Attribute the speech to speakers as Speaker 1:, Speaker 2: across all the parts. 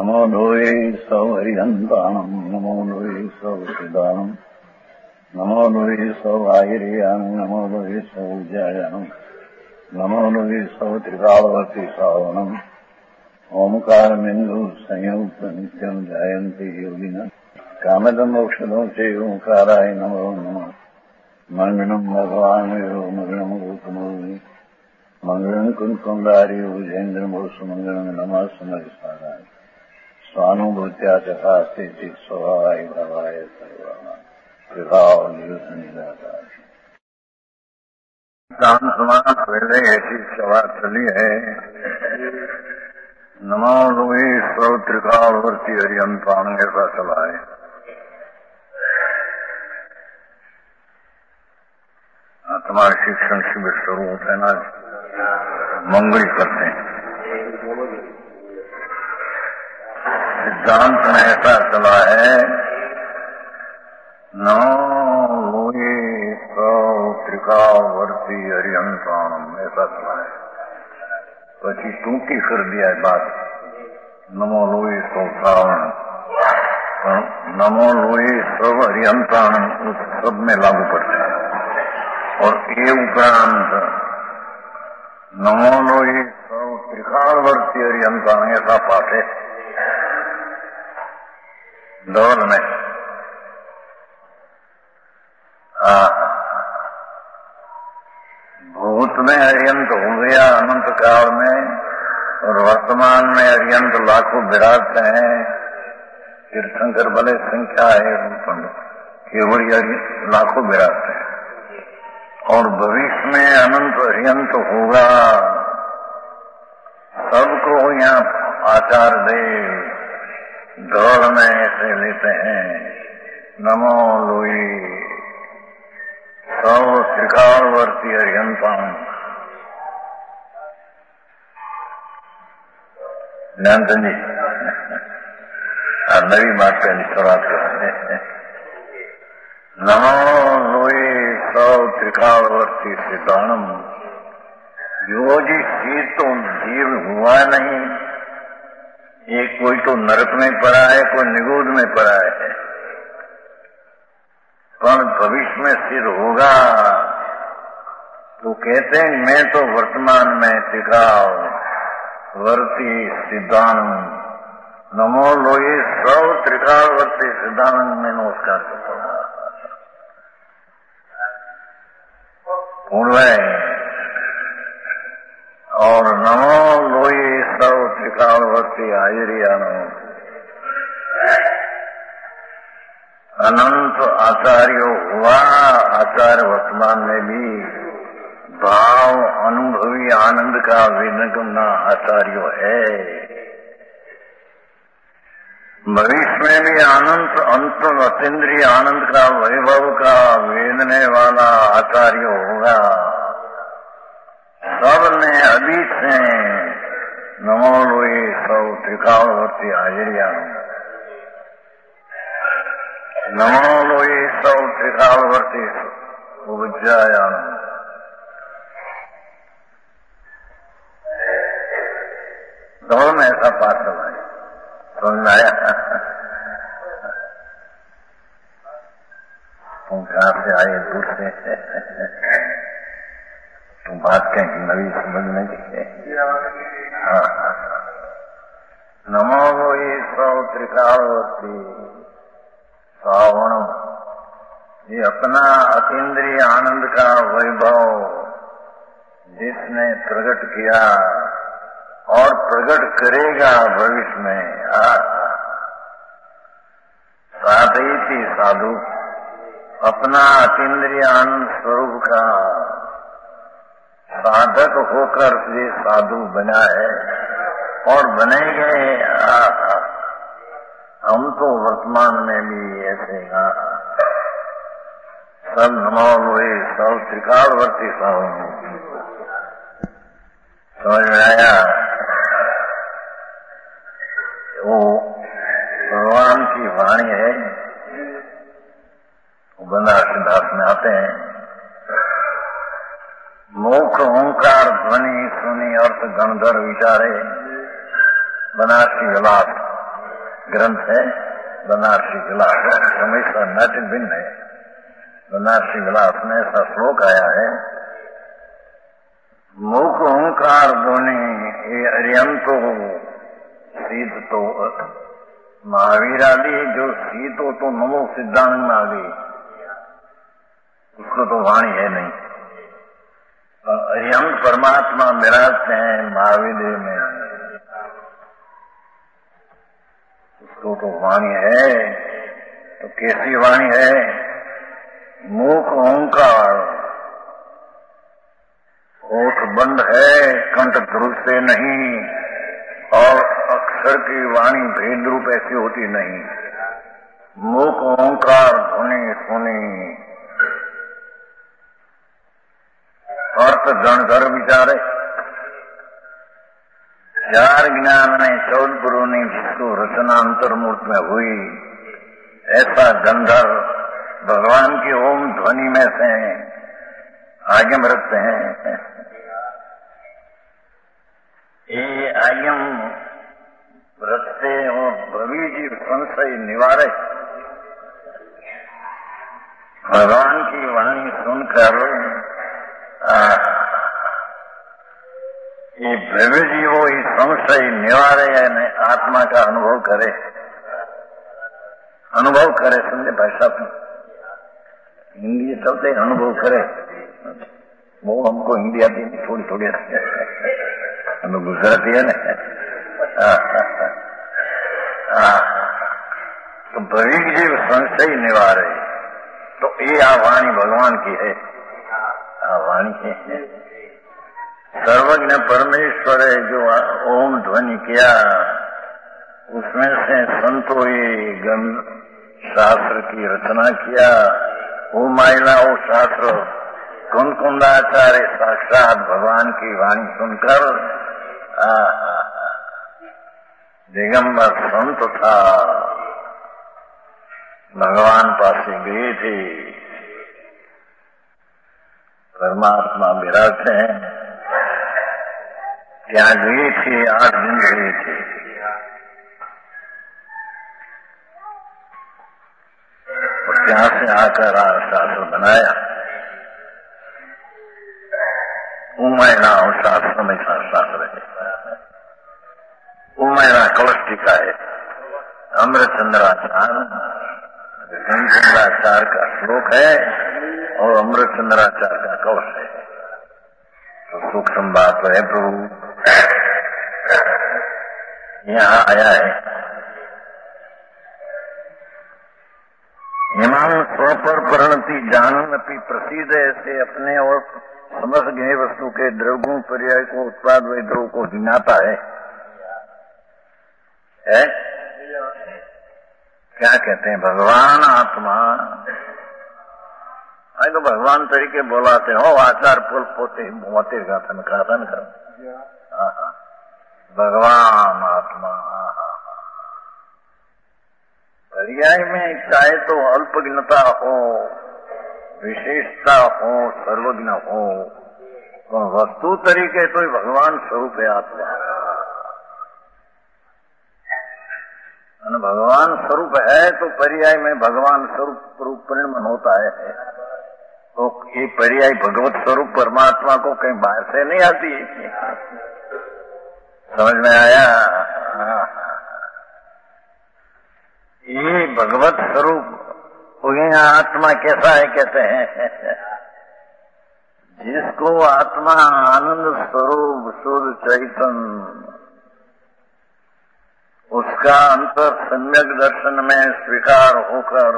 Speaker 1: नमो लोये सौहरिहन्ताणम् नमो लोये सौहृदानम् नमो लोये सौभागिर्यानम् नमो लोये सौज्यायानम् नमो लोये सौत्रिकालवर्ति सावनम् ओंकारमिन्दु संयुक्त नित्यम् जायन्ति योगिनः कामदम् औषधम् च ओंकाराय नमो नमः मंगलम् भगवान् मंगलम् गौतमोऽग्नि मंगलम् कुंकुमधारी भुजेन्द्रमोसु मंगलम् नमः सुमरिसाराय स्वानुभूत्या चकास्ते स्वभावाय भावाय सर्वाणां विभावनिदातार दान समान पहले ऐसी सभा चली है। नमो लोये सौत्रिकालवर्ती हरियंतान ऐसा चला है। आत्मा शिक्षण शिविर शुरू होते ना मंगल करते हैं। सिद्धांत में ऐसा चला है नमो लोये सौत्रिकालवर्ती हरियंतानम ऐसा चला है। પછી टूटी कर दिया है बात नमो लोये सौ श्रावण नमो लोये सब हरियंतानम उस सब में लागू पड़ते हैं। और ये उपरांत नमो लोये सौ त्रिकालवर्ती हरियंतान ऐसा पाठ है दौर में। भूत में हरियंत हो गया अनंत काल में और वर्तमान में हरियंत लाखों विराजते हैं। तीर्थंकर भले संख्या है केवल लाखों विराजते हैं और भविष्य में अनंत हरियंत होगा। सबको यहाँ आचार दे दौड़ में ऐसे लेते हैं नमो लोये सौ त्रिकालवर्ती हरियंतान ध्यान जी नवी बात पहली शुरुआत करते नमो लोये सौ त्रिकालवर्ती सिद्धानम यो जी शीत तो जीव हुआ नहीं। ये कोई तो नरक में पड़ा है कोई निगोद में पड़ा है पर भविष्य में सिद्ध होगा। तो कहते हैं मैं तो वर्तमान में टिकाव वर्ती सिद्धानंद नमो लोये सौ त्रिकालवर्ती सिद्धानंद में नमस्कार करता हूँ। और नमो लोये सौ त्रिकालवर्ती आयरियानो अनंत आचार्यो हुआ। आचार्य वर्तमान में भी भाव अनुभवी आनंद का विनगमना आचार्यो है। भविष्य में भी अनंत अंत अतीन्द्रिय आनंद का वैभव का वेदने वाला आचार्य होगा। सबने अभी से नमो लोये सौ त्रिकालवर्ती आयरियानो नमो लोये सौ त्रिकालवर्ती उज्जायानो दौड़ में ऐसा पाठ चलाए समझ आया। तुम कहाँ से आए दूर से तुम बात कहीं नवी समझ नहीं। नमो लोये सौ त्रिकालवर्ती सावण ये अपना अतीन्द्रिय आनंद का वैभव जिसने प्रकट किया और प्रकट करेगा भविष्य में। साधयति साधु अपना अतीन्द्रिय आनंद स्वरूप का साधक होकर ये साधु बना है और बनेंगे। हम तो वर्तमान में भी ऐसे सब नमो लोये सौ त्रिकालवर्ती समझ में आया। वो भगवान की वाणी है वो बंदा सिद्धार्थ में आते हैं। मुख ओंकार ध्वनि सुनी अर्थ गणधर विचारे बनारसी विलास ग्रंथ है बनारसी विलास, हमेशा नट भिन्न है। बनारसी विलास में ऐसा श्लोक आया है, मुख ओंकार ध्वनि ये अरियंतो सीत तो महावीर आदि जो सीतो तो नमो सिद्धांत में आ गई, उसको तो वाणी है नहीं। अरियंत परमात्मा विराजते हैं महावीर में, उसको तो वाणी है। तो कैसी वाणी है? मुख ओंकार, होठ बंद है, कंठ ध्रुवते नहीं, और अक्षर की वाणी भेद रूप ऐसी होती नहीं। मुख ओंकार ध्वनि सुनी, अर्थ गण कर विचारे। चार ज्ञान ने 14 गुरु ने जिसको रचना अंतर्मूर्त में हुई, ऐसा गंधर्व भगवान की ओम ध्वनि में से आगे रखते हैं। ये आयम रखते और भवी जीव संशय निवारे। भगवान की वाणी सुनकर ये भव्य जीवो इस संशय निवारे, यानी आत्मा का अनुभव करे, अनुभव करे। समझे भाई साहब, हिंदी चलते अनुभव करे, वो हमको हिंदी आती नहीं, थोड़ी थोड़ी आती है, हमें गुजराती है ना। तो भविक जीव संशय निवारे, तो ये वाणी भगवान की है, वाणी है। सर्वज्ञ परमेश्वर है जो ओम ध्वनि किया, उसमें से संतो ये शास्त्र की रचना किया। वो माइला वो शास्त्र कुंकुंदाचार्य साक्षात भगवान की वाणी सुनकर दिगंबर संत था, भगवान पास गए थे। परमात्मा विराजते हैं, क्या गए थे? 8 दिन गए थे। और यहाँ से आकर शास्त्र बनाया। उमैना और शास्त्र में शास्त्र है। उमैना कलश टीका है, अमृतचंद्राचार्य का श्लोक है और अमृतचंद्राचार्य का कलश है। तो सूक्ष्म बात है प्रभु यहाँ आया है। इमाम स्वपर परिणति जानती प्रसिद्ध, ऐसे अपने और समस्त ज्ञेय वस्तु के द्रव्यों पर्याय को उत्पाद व द्रव को गिनाता है? क्या कहते हैं? भगवान आत्मा तो भगवान तरीके बोलाते हो, आचार पुल पोते मोतिर गाथन खातन कर भगवान आत्मा। पर्याय में चाहे तो अल्पज्ञता हो, विशेषता हो, सर्वज्ञ हो, तो वस्तु तरीके तो भगवान स्वरूप है आत्मा। भगवान स्वरूप है तो पर्याय में भगवान स्वरूप रूप परिणमन होता है। तो ये पर्याय भगवत स्वरूप परमात्मा को कहीं बाहर से नहीं आती है। समझ में आया? ये भगवत स्वरूप यहाँ आत्मा कैसा है? कहते हैं जिसको आत्मा आनंद स्वरूप शुद्ध चैतन्य, उसका अंतर सम्यक दर्शन में स्वीकार होकर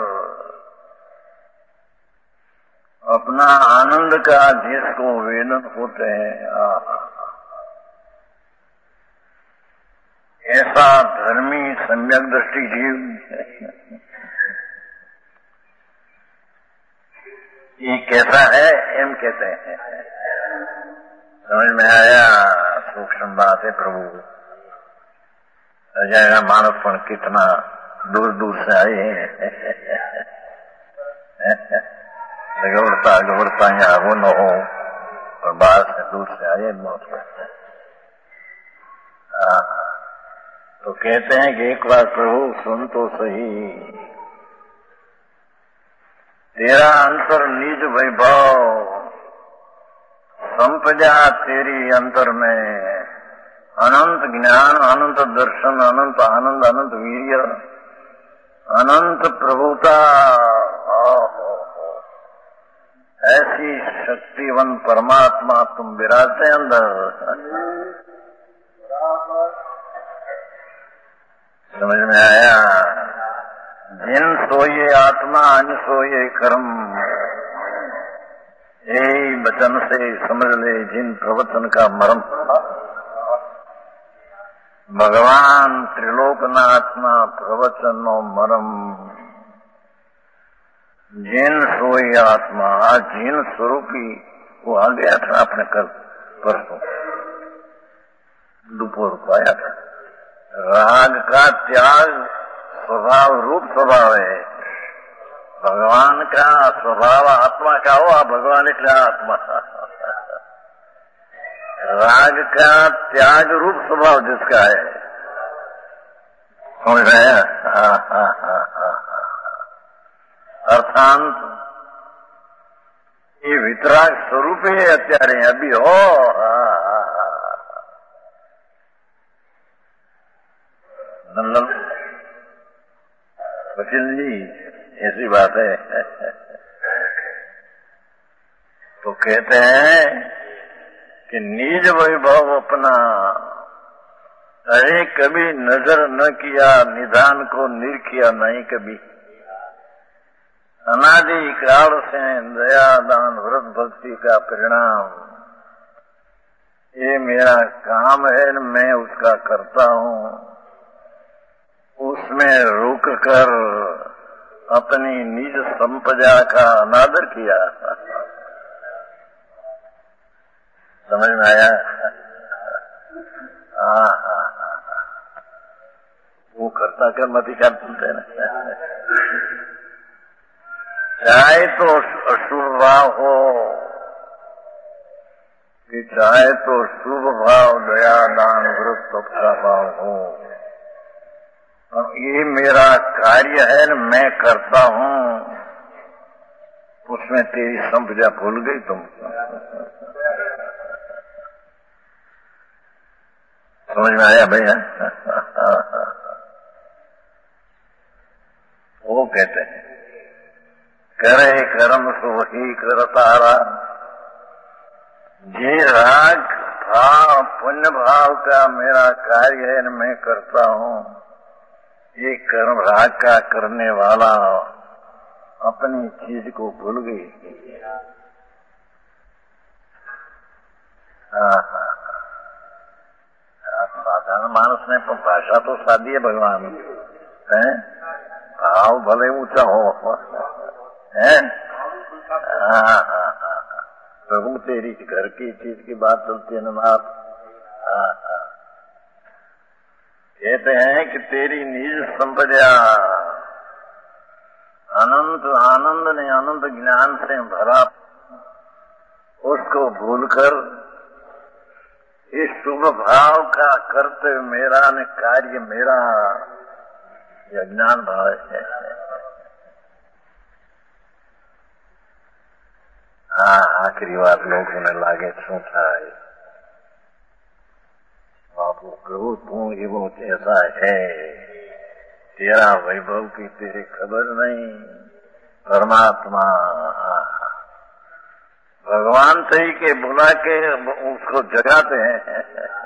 Speaker 1: अपना आनंद का जिसको वेदन होते हैं, ऐसा धर्मी सम्यक दृष्टि जीव ये कैसा है? एम कहते हैं। समझ में आया? सूक्ष्म बात है प्रभु। जाएगा मानवपन कितना दूर दूर से आए गौरता यहाँ वो न हो, और बाहर से दूर से आए मौत। तो तो कहते हैं कि एक बार प्रभु सुन तो सही, तेरा अंतर निज वैभव संपदा तेरी अंतर में, अनंत ज्ञान, अनंत दर्शन, अनंत आनंद, अनंत वीर्य, अनंत प्रभुता। ऐसी शक्तिवन परमात्मा तुम विराजते अंदर। समझ में आया? जिन सोये आत्मा अन सोये कर्म, यही वचन से समझ ले जिन प्रवचन का मर्म। भगवान त्रिलोकनाथना प्रवचनो मरम, जिन सोई आत्मा। आज जिन स्वरूपी वो आ गया था अपने कल परसों दोपहर को आया था। राग का त्याग स्वभाव रूप स्वभाव है। भगवान का स्वभाव आत्मा का हो, भगवान का आत्मा। राग का त्याग रूप स्वभाव जिसका है, समझ रहे हैं? अर्थांत ये वितराग स्वरूप ही અત્યારે अभी हो। नंदन वकील जी ऐसी बात है। तो कहते हैं कि निज वैभव अपना, अरे कभी नजर न किया निधान को, निरखिया नहीं कभी। अनादि काल से दया दान व्रत भक्ति का परिणाम, ये मेरा काम है, मैं उसका करता हूँ। उसमें रुक कर अपनी निज संपदा का अनादर किया। समझ में आया? वो करता कर मत कर सुनते ना। चाहे तो अशुभ भाव हो कि चाहे तो शुभ भाव, दया दान व्रत का भाव हो, ये मेरा कार्य है न, मैं करता हूँ। उसमें तेरी संपदा भूल गई तुम। समझ में आया भैया? वो कहते हैं करे कर्म सो ही कर तारा, जे राग भाव पुण्य भाव का मेरा कार्य है न, मैं करता हूँ। ये कर्म राग का करने वाला अपनी चीज को भूल गई। साधारण मानस ने भाषा तो सादी है भगवान है, भाव भले ऊंचा हो है। प्रभु तेरी घर की चीज की बात चलती है ना बात। कहते हैं कि तेरी निज संपदा अनंत आनंद ने अनंत ज्ञान से भरा, उसको भूलकर इस शुभ भाव का करते मेरा न कार्य मेरा, यह ज्ञान भाव है। आखिरी बात लोगों ने लागे सोचा है, बापू प्रभु तू ही वो ऐसा है, तेरा वैभव की तेरी खबर नहीं। परमात्मा भगवान सही के बुला के उसको जगाते हैं।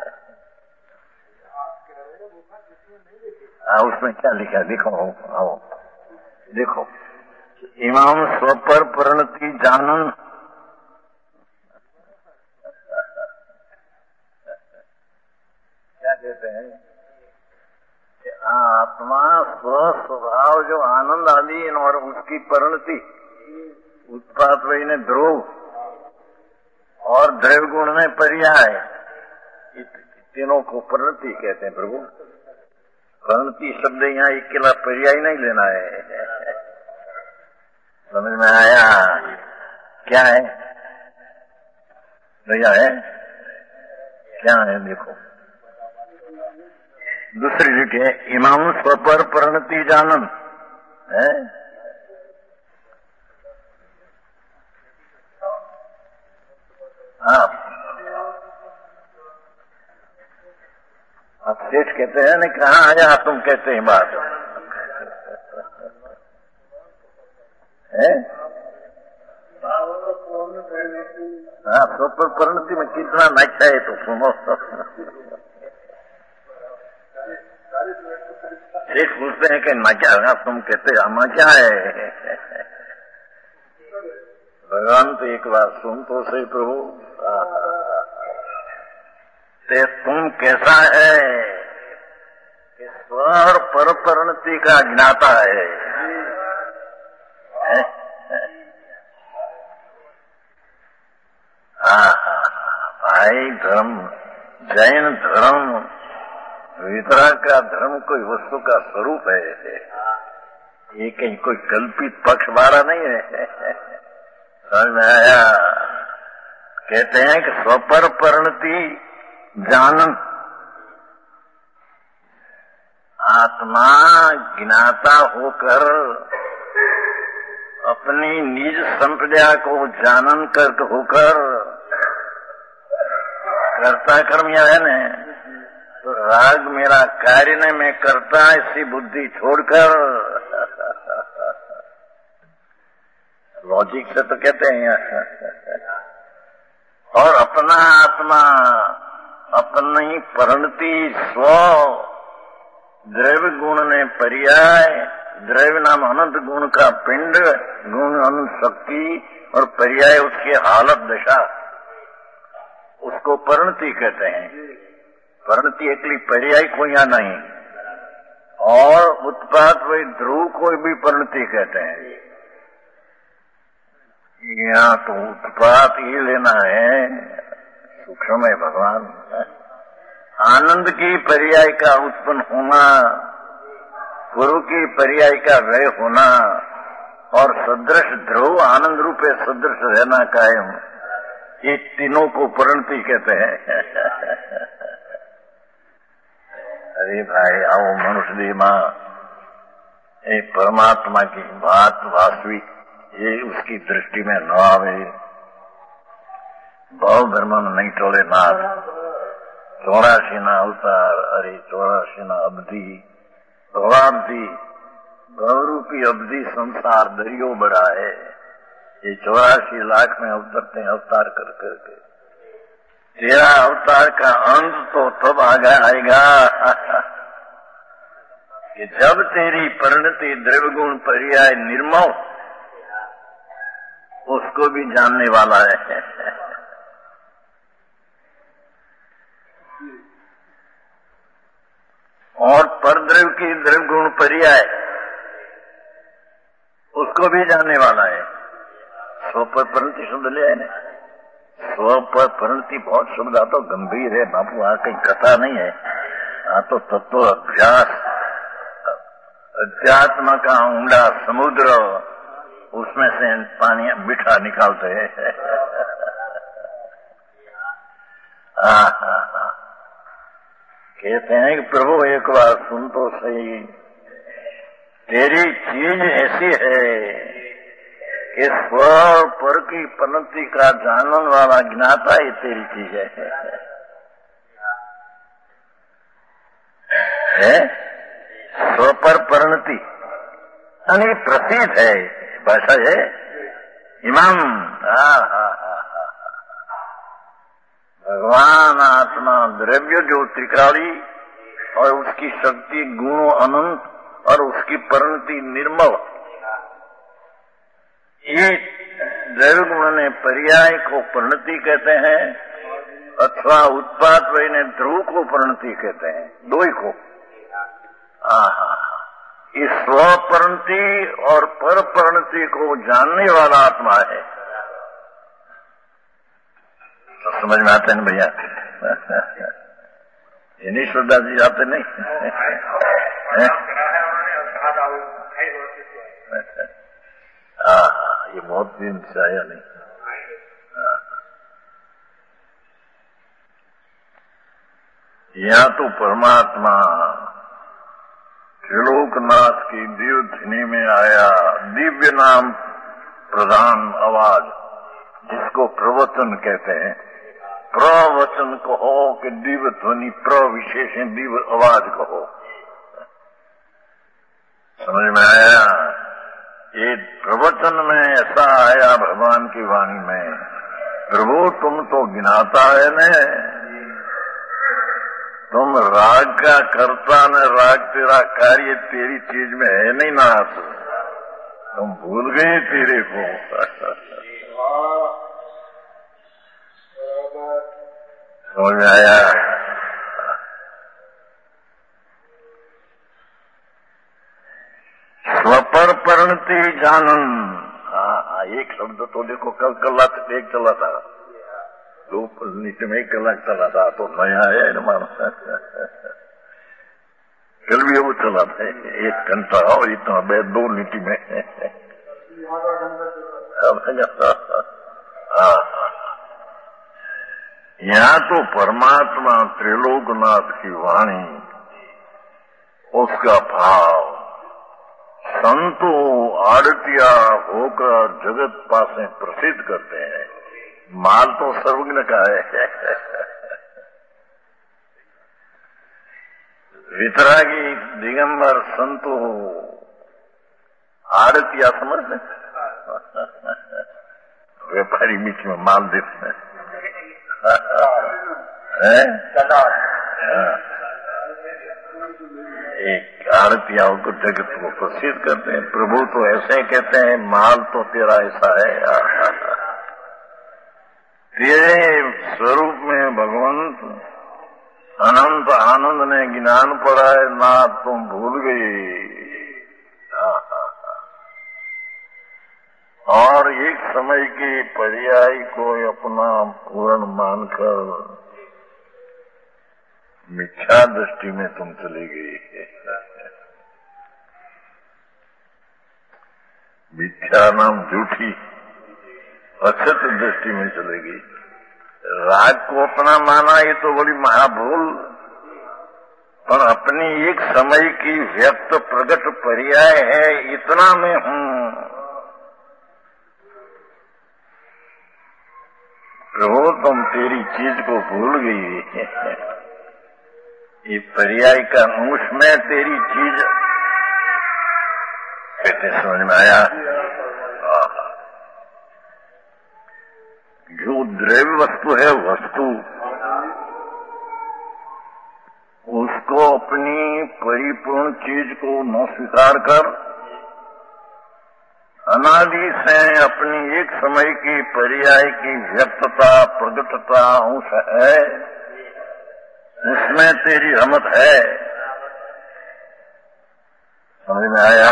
Speaker 1: उसमें क्या लिखा देखो, आओ देखो, इमाम स्वपर परिणति जानन, क्या कहते हैं कि आत्मा स्वभाव जो आनंद आदि और उसकी परिणति, उत्पाद वही ने ध्रुव और द्रव्य गुण में पर्याय, तीनों को परिणति कहते हैं प्रभु। परिणति शब्द यहाँ अकेला पर्याय नहीं लेना है। समझ में आया? क्या है भैया? है क्या है? देखो दूसरी जगह इमाम स्वपर परिणति जानन है। हाँ, अब सेठ कहते हैं ना, कहाँ आया तुम कहते हैं बात है। हाँ, स्वपर परिणति में कितना नशा है तो सुनो। सेठ पूछते हैं कि मजा, तुम कहते मजा है। भगवान तो एक बात सुन तो सही प्रभु, ते तुम कैसा है कि स्वर पर परिणति का ज्ञाता है। भाई धर्म, जैन धर्म वितराग का धर्म कोई वस्तु का स्वरूप है, ये कहीं कोई कल्पित पक्षवारा नहीं है। समझ में आया? कहते हैं कि स्वपर परिणति जानन, आत्मा ज्ञाता होकर अपनी निज संप्रदाय को जानन कर होकर कर्ता कर्म या है न, तो राग मेरा कार्य ने मैं करता ऐसी बुद्धि छोड़कर, लॉजिक से तो कहते हैं, और अपना आत्मा अपनी परिणति स्व द्रव्य गुण ने पर्याय, द्रव्य नाम अनंत गुण का पिंड, गुण अनंत शक्ति और पर्याय उसकी हालत दशा, उसको परिणति कहते हैं। परिणति एकली पर्याय कोई यहाँ नहीं, और उत्पाद वही ध्रुव को भी परिणति कहते हैं। यहाँ तो उत्पाद ये लेना है, सूक्ष्म है भगवान। आनंद की पर्याय का उत्पन्न होना, गुरु की पर्याय का व्यय होना, और सदृश ध्रुव आनंद रूपे सदृश रहना कायम, ये तीनों को परिणति कहते हैं। अरे भाई आओ मनुष्य देह मां, ये परमात्मा की बात वास्तविक ये उसकी दृष्टि में न आवे, भाव धर्म नहीं टोले नाथ, 84 ना अवतार, अरे 84 ना अवधि, भवाब्धि गौरूपी अवधि संसार दरियो बड़ा है। ये 84 लाख में अवतरते हैं अवतार कर करके। तेरा अवतार का अंत तो तब आएगा कि जब तेरी परिणति द्रव्य गुण पर्याय निर्मल उसको भी जानने वाला है। और परद्रव्य की द्रव्य गुण पर्याय उसको भी जानने वाला है। स्व पर परिणति शब्द ले आए ना, स्व पर परिणति बहुत शब्द आता गंभीर है बापू, वहां कहीं कथा नहीं है, हाँ तो तत्व अभ्यास, अध्यात्म का ऊंडा समुद्र, उसमें से पानी मीठा निकालते हैं। कहते हैं कि प्रभु एक बार सुन तो सही, तेरी चीज ऐसी है कि स्व पर की परिणति का जानन वाला ज्ञाता ही तेरी चीज है। स्व पर परिणति यानी प्रसिद्ध है भाषा है इमाम। भगवान आत्मा द्रव्य जो त्रिकाली और उसकी शक्ति गुण अनंत और उसकी परिणति निर्मल, ये द्रव्य गुण ने पर्याय को परिणति कहते हैं, अथवा उत्पाद वही ने ध्रुव को परिणति कहते हैं, दो ही को। इस स्व परिणति और पर परिणति को जानने वाला आत्मा है। तो समझ में आते हैं भैया? ये नहीं श्रद्धा जी आते नहीं? ये बहुत दिन से आया नहीं। यहाँ तो परमात्मा त्रिलोकनाथ की दिव्य ध्वनि में आया दिव्य नाम प्रधान आवाज, जिसको प्रवचन कहते हैं। प्रवचन कहो कि दिव्य ध्वनि, प्रविशेषण दिव्य आवाज कहो। समझ में आया? ये प्रवचन में ऐसा आया भगवान की वाणी में, प्रभु तुम तो गिनाता है न, तुम राग का करता न, राग तेरा कार्य तेरी चीज में है नहीं नाथ, तुम भूल गए तेरे को। समझ में आया? स्वपर परिणति जानन। हाँ, एक शब्द तो देखो कल एक चला था, 2 मिनट में 1 कलाक चला था, तो नया है न मानो। कल भी वो चला था 1 घंटा और इतना 2 मिनट में। यहाँ तो परमात्मा त्रिलोकनाथ की वाणी, उसका भाव, संतो आड़तिया होकर जगत पासे प्रसिद्ध करते हैं। माल तो सर्वज्ञ का है। वितरागी दिगंबर संतो आड़तिया समझते, व्यापारी बीच में माल देते हैं। एक आड़तिया को जगत को प्रसिद्ध करते हैं। प्रभु तो ऐसे कहते हैं, माल तो तेरा ऐसा है। तेरे स्वरूप में भगवंत अनंत आनंद ने ज्ञान पड़ा है ना, तुम भूल गए। और एक समय के पर्याय को अपना पूर्ण मानकर मिथ्या दृष्टि में तुम चली गई। मिथ्या नाम झूठी अक्षत दृष्टि में चलेगी। राग को अपना माना ये तो बड़ी महाभूल, पर अपनी एक समय की व्यक्त प्रकट पर्याय है, इतना मैं हूँ। प्रभु तुम तेरी चीज को भूल गई। ये पर्याय का अंश में तेरी चीज कहते समझ में आया? जो द्रव्य वस्तु है, वस्तु उसको अपनी परिपूर्ण चीज को न स्वीकार कर, अनादि से अपनी एक समय की पर्याय की व्यक्तता प्रकटता अंश है, उसमें तेरी रहमत है। समझ में आया?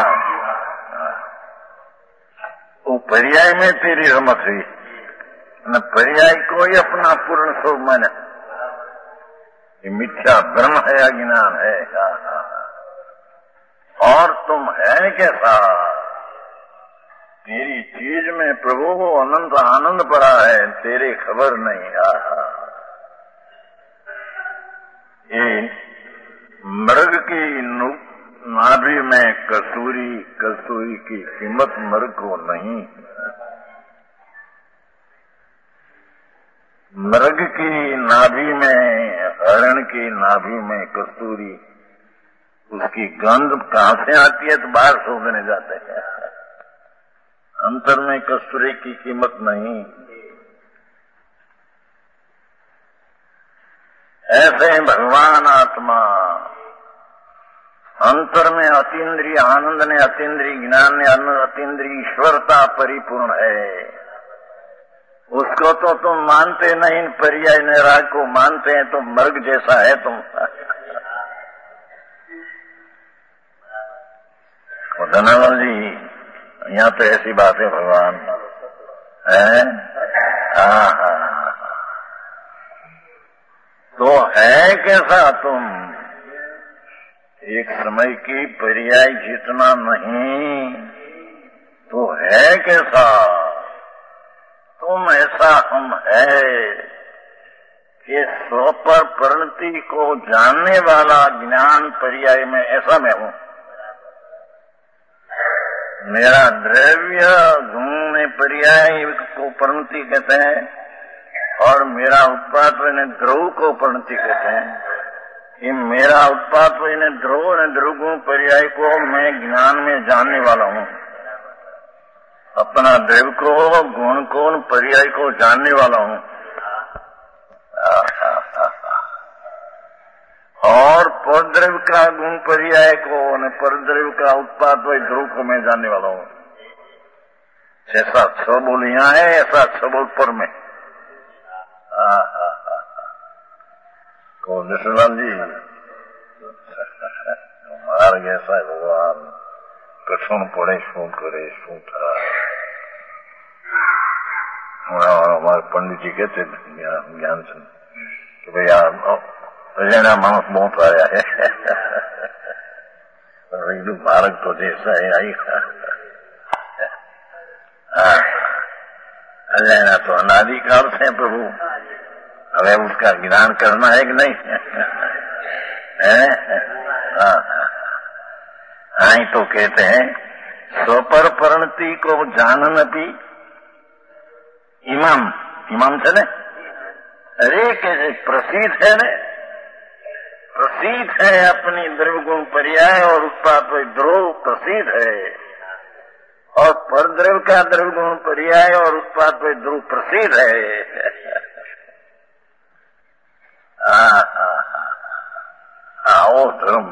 Speaker 1: वो पर्याय में तेरी रहमत है, न पर्याय को ही अपना पूर्ण स्वरूप माने। ये मिथ्या भ्रम है, अज्ञान है। और तुम है कैसा? तेरी चीज में प्रभु को अनंत आनंद पड़ा है, तेरे खबर नहीं। ये मृग की नाभि में कसूरी, कसूरी की कीमत मृग को नहीं। मृग की नाभि में, हरण की नाभि में कस्तूरी, उसकी गंध कहां से आती है? तो बाहर सूंघने जाते हैं। अंतर में कस्तूरी की कीमत नहीं। ऐसे भगवान आत्मा अंतर में अतीन्द्रिय आनंद ने, अतीन्द्रिय ज्ञान ने, अतीन्द्रिय ईश्वरता परिपूर्ण है। उसको तो तुम मानते नहीं, पर्याय निराग को मानते हैं, तो मृग जैसा है तुम। धनावल जी, यहाँ तो ऐसी बात है भगवान है। तो है कैसा तुम? एक समय की पर्याय जितना नहीं, तो है कैसा? तुम ऐसा हम है कि स्व पर परिणति को जानने वाला ज्ञान पर्याय में ऐसा मैं हूँ। मेरा द्रव्य गुण में पर्याय को परिणति कहते हैं और मेरा उत्पाद द्रव को परिणति कहते हैं। ये मेरा उत्पाद द्रव और द्रव गुण पर्याय को मैं ज्ञान में जानने वाला हूँ। अपना द्रव्य को गुण को पर्याय को जानने वाला हूँ और परद्रव्य का गुण पर्याय को परद्रव्य का उत्पाद व ध्रुव को मैं जानने वाला हूँ। जैसा 6 बोल यहाँ है ऐसा 6 बोल पर में। को निशलाल जी मार गया भगवान कठोर पड़े शू करे शू था। हमारे पंडित जी कहते ज्ञान से कि भाई अजयना मानस बहुत आया है बालक तो जैसा है आई अजयना तो अनादिकाल से प्रभु। अब उसका ज्ञान करना है कि नहीं आई तो कहते हैं स्वपर परिणति को जानन भी इमाम से न अरे कैसे प्रसिद्ध है न प्रसिद्ध है अपनी द्रव्य गुण पर्याय और उत्पाद द्रोह प्रसिद्ध है और परद्रव्य का द्रव्य गुण पर्याय और उत्पाद द्रोह प्रसिद्ध है। आओ धर्म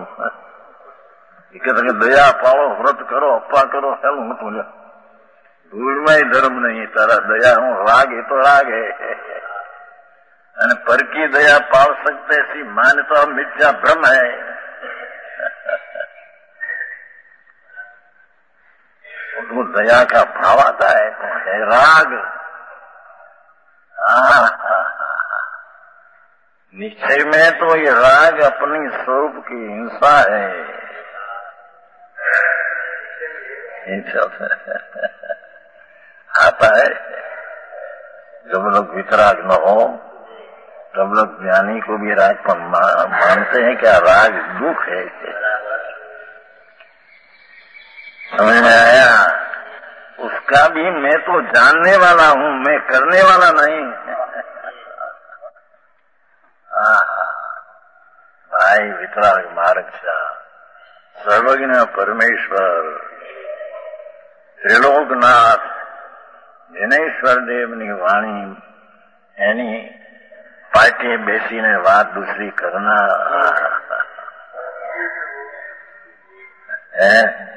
Speaker 1: दया पालो व्रत करो अप्पा करो हेल मत बोलो धूल में ही धर्म नहीं तारा दया हूँ राग है तो राग है અને પર की दया पाल सकते ऐसी मान्यता मिथ्या भ्रम है। तो दया का भाव आता है तो है राग। निश्चय में तो ये राग अपनी स्वरूप की हिंसा है। आता है जब लोग वितराग न हो तब लोग ज्ञानी को भी राग पर मानते हैं क्या राग दुख है। समझ में आया? उसका भी मैं तो जानने वाला हूँ मैं करने वाला नहीं। भाई वितराग मार्ग सा सर्वज्ञ परमेश्वर त्रिलोकनाथ जिनेश्वर देवनी वाणी एनी पार्टी बेसीने बात दूसरी करना है।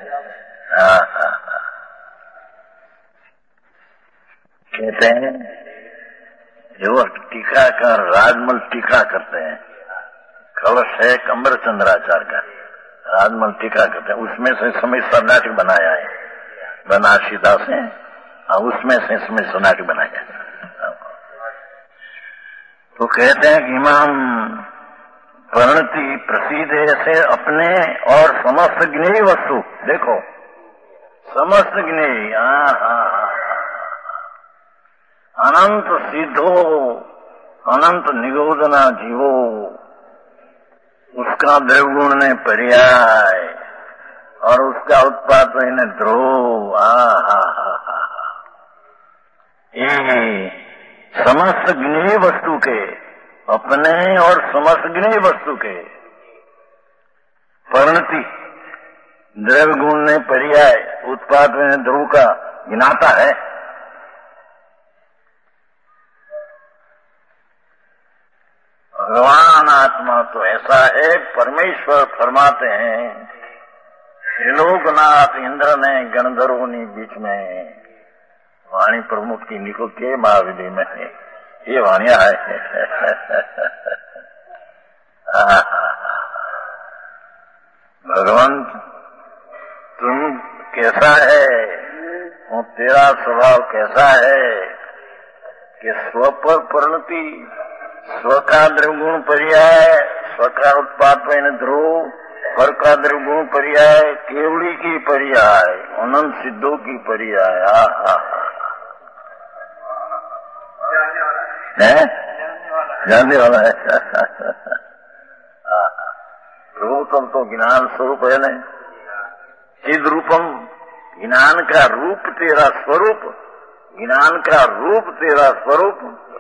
Speaker 1: कहते हैं जो टीकाकार राजमल टीका करते हैं कलश है कम्बर चंद्राचार्य का राजमल टीका करते हैं उसमें से समय नाटक बनाया है बनारसी दास है उसमें से समय नाटक बनाया है। तो कहते हैं कि इमाम परिणति प्रसिद्ध ऐसे अपने और समस्त ज्ञेय वस्तु देखो समस्त ज्ञेय अनंत सिद्धो अनंत निगोदना जीवो उसका द्रव्यगुण ने पर्याय और उसका उत्पाद ने द्रोह समस्त ज्ञेय वस्तु के अपने और समस्त ज्ञेय वस्तु के परिणति द्रव्य गुण ने पर्याय उत्पाद में ध्रुव का गिनाता है। भगवान आत्मा तो ऐसा है परमेश्वर फरमाते हैं त्रिलोकनाथ इंद्र ने गणधर्वों बीच में वाणी प्रमुख की निको के महाविधि में ये वाणिया है। भगवान तुम कैसा है वो तेरा स्वभाव कैसा है कि स्व पर परिणति स्व का द्रव्यगुण पर्याय स्व का उत्पाद ध्रुव पर का द्रव्यगुण पर्याय केवली की पर्याय अनंत सिद्धों की पर्याय है जानने वाला है। प्रभु तुम तो ज्ञान स्वरूप है नहीं चिद रूपम ज्ञान का रूप तेरा स्वरूप, ज्ञान का रूप तेरा स्वरूप।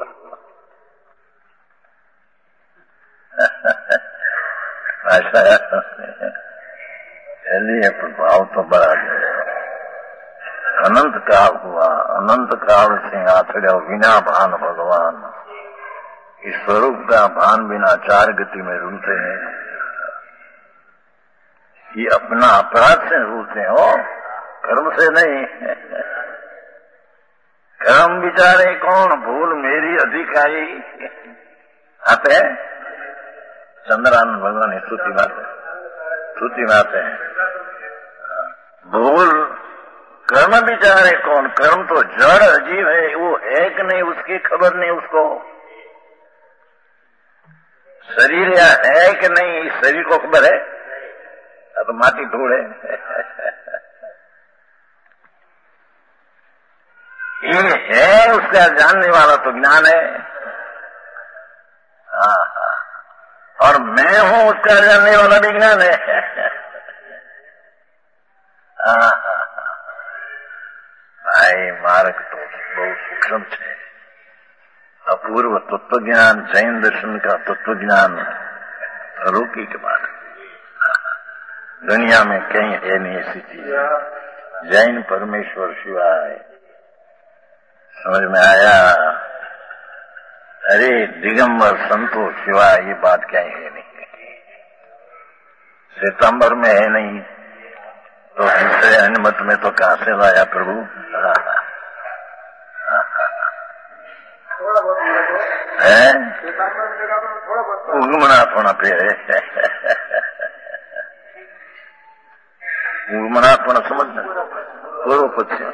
Speaker 1: चलिए प्रभाव तो बड़ा है। अनंत काल हुआ, अनंत काल से आचर्य बिना भान भगवान, इस स्वरूप का भान बिना चार गति में रूलते हैं। ये अपना अपराध से रूलते हो, कर्म से नहीं। कर्म विचारे कौन, भूल मेरी अधिकारी। आते हैं चंद्रानंद भगवान की स्तुति बात है। भूल कर्म विचारे कौन, कर्म तो जड़ अजीब है, वो है कि नहीं उसकी खबर नहीं उसको। शरीर या है कि नहीं इस शरीर को खबर है, अब माटी धूल है। ये है उसका जानने वाला तो ज्ञान है। और मैं हूं उसका जानने वाला भी ज्ञान है। भाई मार्ग तो बहुत सूक्ष्म है। अपूर्व तत्व ज्ञान, जैन दर्शन का तत्व ज्ञान अलौकिक बात। दुनिया में कहीं है नहीं ऐसी चीज। जैन परमेश्वर शिवाय समझ में आया। अरे दिगंबर संतोष शिवाय ये बात क्या है नहीं। सितंबर में है नहीं तो दूसरे अनुमत में तो कहां से लाया प्रभु। है उगमनाथ होना पे है। उगमनाथ होना समझना पूर्व पश्चिम।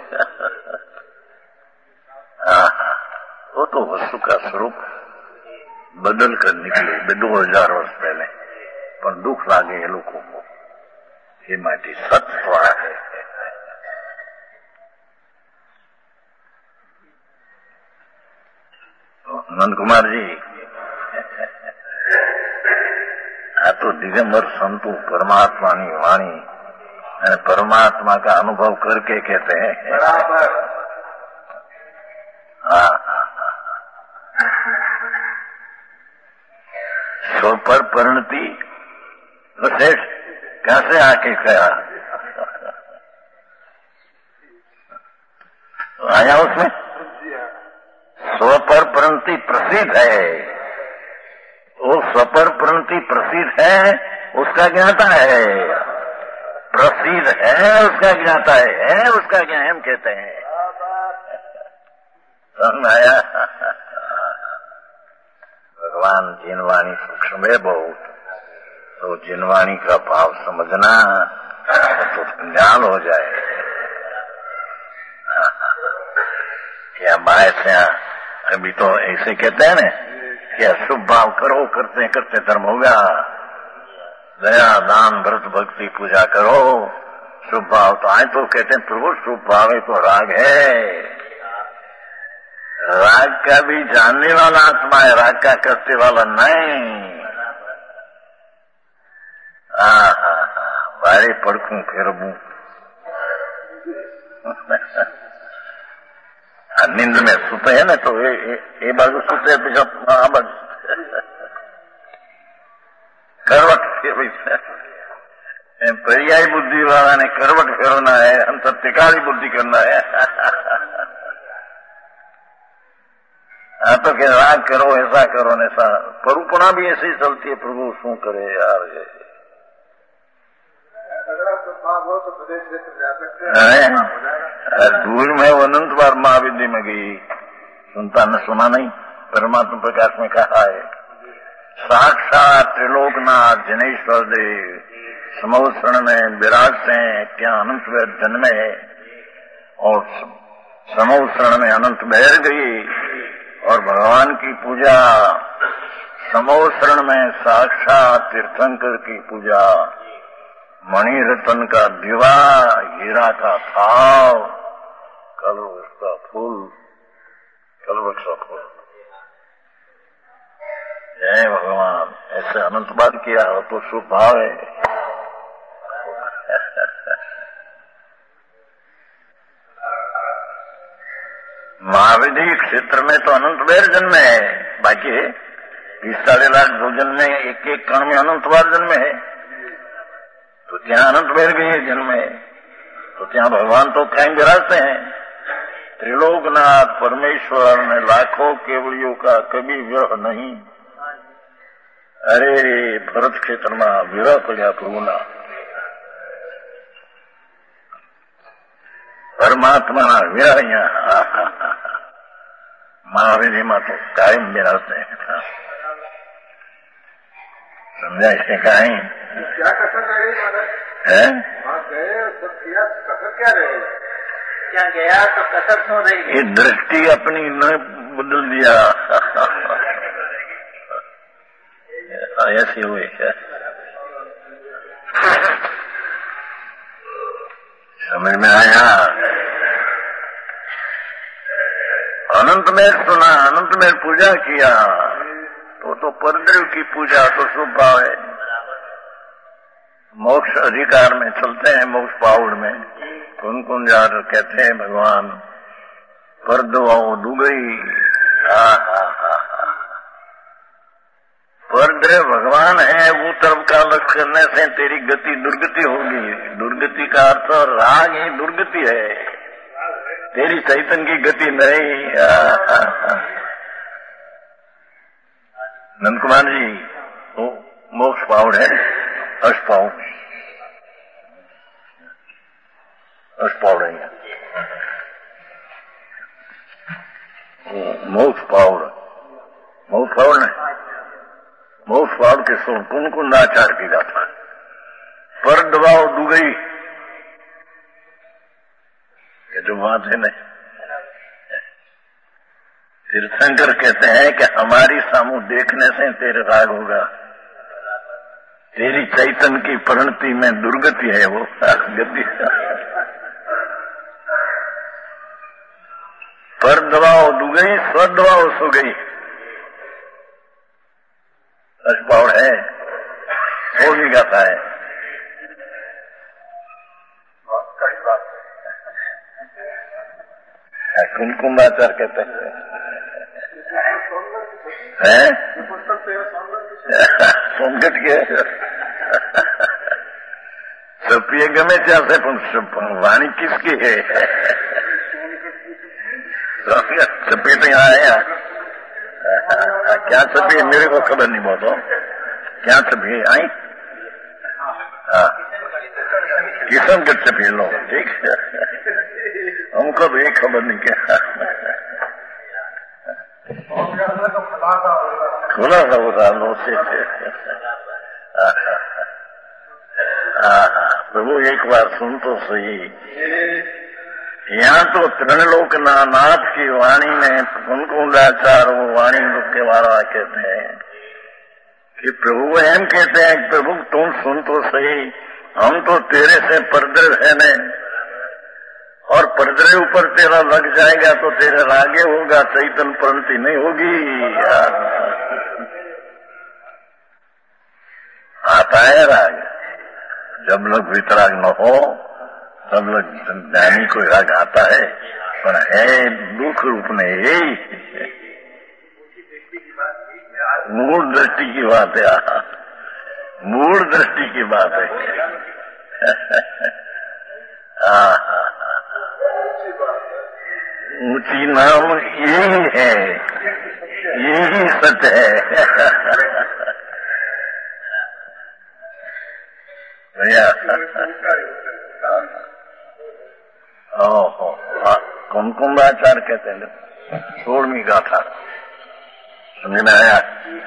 Speaker 1: वो तो वस्तु का स्वरूप बदल कर निकले 2000 वर्ष पहले, पर दुख लागे ये लोगों को। ये माटी सत्य है। नंद कुमार जी तो दिगंबर संतु परमात्मा की वाणी, परमात्मा का अनुभव करके कहते हैं। सो पर परिणति श्रेष्ठ कैसे आके कहा आया उसमें। स्वपर परिणति प्रसिद्ध है, वो स्वपर परिणति प्रसिद्ध है उसका ज्ञाता है, प्रसिद्ध है उसका ज्ञाता है उसका ज्ञान हम कहते हैं। समझ आया। भगवान जिनवाणी सूक्ष्म है बहुत, तो जिनवाणी का भाव समझना तो ज्ञान हो जाए। क्या बात है। अभी तो ऐसे कहते हैं ना कि शुभ भाव करो, करते करते धर्म होगा। दया दान व्रत भक्ति पूजा करो, शुभ भाव तो आए तो कहते हैं प्रभु शुभ भाव है तो राग है। राग का भी जानने वाला आत्मा है, राग का करते वाला नहीं। बारे पड़कू फिरबू नींद में सुते है ना तो ये बाजू सुते पीछा करवट फेरवी पर्यायी बुद्धि वाला ने करवट फेरना है, हम सब टिकारी बुद्धि करना है। तो क्या राग करो ऐसा करो न ऐसा, परुपणा भी ऐसे ही चलती है। प्रभु शू करे यार, दूर में वो अनंत बार महाविद्या में गई, सुनता न सुना नहीं। परमात्मा प्रकाश में कहा है साक्षात त्रिलोकनाथ जनेश्वर देव समोत्सरण में विराजते हैं, क्या अनंत जन्मे है और समोत्सरण में अनंत बहर गई। और भगवान की पूजा समोत्सरण में साक्षात तीर्थंकर की पूजा, मणि रतन का दिवा, हीरा का थाव, कलवृक्ष का फूल, कलवृक्ष का फूल। जय भगवान। ऐसे अनंत बात किया हो तो शुभ भाव है। महाविधि क्षेत्र में तो अनंत बार जन्म है, बाकी 20-40 लाख जो जन्म में एक एक कण में अनंत बार जन्म है, तो ત્યાં अनंत बार गए जन्म है, तो ત્યાં भगवान तो कहीं विराजते हैं। त्रिलोकनाथ परमेश्वर ने लाखों केवलियों का कभी विरह नहीं। अरे भरत क्षेत्र में विरह पड़ा प्रभुना, परमात्मा विरह यहाँ महावीर में तो कायम विराजते हैं। समझा इसके कहीं
Speaker 2: क्या कसर रह गई महाराज
Speaker 1: है?
Speaker 2: वहाँ गए सब किया, कसर क्या रह गई?
Speaker 3: क्या गया तो कसर क्यों रह गई?
Speaker 1: ये दृष्टि अपनी न बदल दिया ऐसी हुई है। समझ में आया? अनंत में सुना, अनंत में पूजा किया, तो परदेव की पूजा तो शुभ भाव है। मोक्ष अधिकार में चलते हैं, मोक्ष पाउड में कौन कौन जा कहते हैं भगवान पर दुआओ दुगई। परदेव भगवान है, वो तरफ का लक्ष्य करने से तेरी गति दुर्गति होगी। दुर्गति का अर्थ राग ही दुर्गति है, तेरी चैतन्य की गति नहीं। नंद कुमार जी वो मोक्ष पाउड है, अष्टपाउड अष्टपाउड है मोक्ष पाउड। मोक्ष पाउड नहीं, मोक्ष पाउड के सुन कुन कुन आचार की गाथा पर दबाव दुगई, ये जो बात है नहीं। तीर्थंकर कहते हैं कि हमारी सामू देखने से तेरे राग होगा, तेरी चैतन्य की परिणति में दुर्गति है वो गति। पर दबाओ दुगई स्व दबाओ सो गई, अष्टपाउड है, 16वीं गाथा है। कुमकुमाचार कहते हैं सोमगट के सपिए गमे ત્યાં से वाणी किसकी है? सपी तो यहाँ है, क्या सपी मेरे को खबर नहीं बहुत, क्या सपी आई? किशनगढ़ सपी लो, ठीक है, हमको भी खबर नहीं क्या खुलासा होता लो से। प्रभु एक बार सुन तो सही, यहाँ तो त्रिलोक नाथ की वाणी में कुंकुंडाचार वो वाणी के बारे कहते हैं कि प्रभु एम कहते हैं प्रभु तुम सुन तो सही, हम तो तेरे से परद्रव है न, और परद्रे ऊपर तेरा लग जाएगा तो तेरे रागे होगा, चैतन्य परिणति नहीं होगी। आता है राग, जब लोग वितराग न हो सब लोग ज्ञानी को राग आता है, पर है दुख रूप में यही मूल दृष्टि की बात है, मूल दृष्टि की बात है। ऊंची नाम यही है, यही सच है भैया। कुमकुंडाचार कहते हैं, 16वीं गाथा समझ में आया?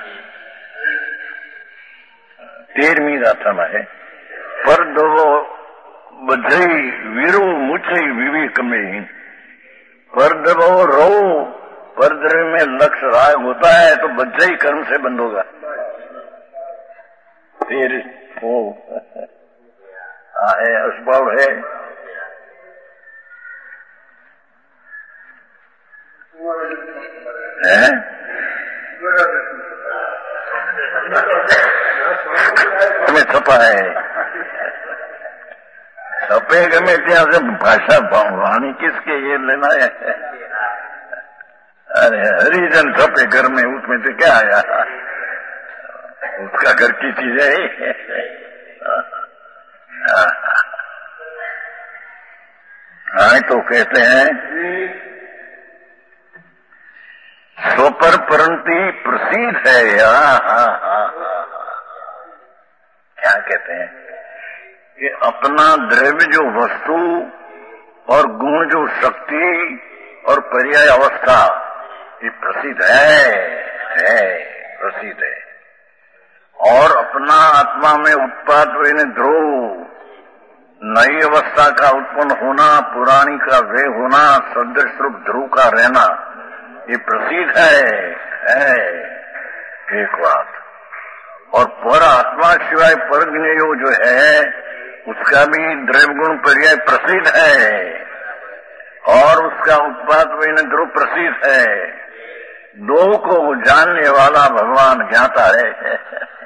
Speaker 1: 13वीं गाथा में है पर दो बधई वीरो मुछई विवेक में, पर दबो रो परद्र में लक्ष्य राग होता है तो बधई कर्म से बंद होगा। फिर वो है अस्भाव है, तुम्हें छपा है छपे गमे ત્યાં से भाषा वाणी किसके ये लेना है? अरे हरिजन छपे घर में, उसमें तो क्या आया, उसका घर की चीज है। हाँ तो कहते हैं स्वपर परंती प्रसिद्ध है। क्या कहते हैं कि अपना द्रव्य जो वस्तु और गुण जो शक्ति और पर्याय अवस्था ये प्रसिद्ध है प्रसिद्ध है। और अपना आत्मा में उत्पाद हुए ध्रुव, नई अवस्था का उत्पन्न होना, पुरानी का वे होना, सदृश रूप ध्रुव का रहना, ये प्रसिद्ध है एक बात। और पर आत्मा सिवाय पर ज्ञेयो जो है उसका भी द्रव्य गुण पर्याय प्रसिद्ध है और उसका उत्पाद वे ध्रुव प्रसिद्ध है। दो को जानने वाला भगवान ज्ञाता है।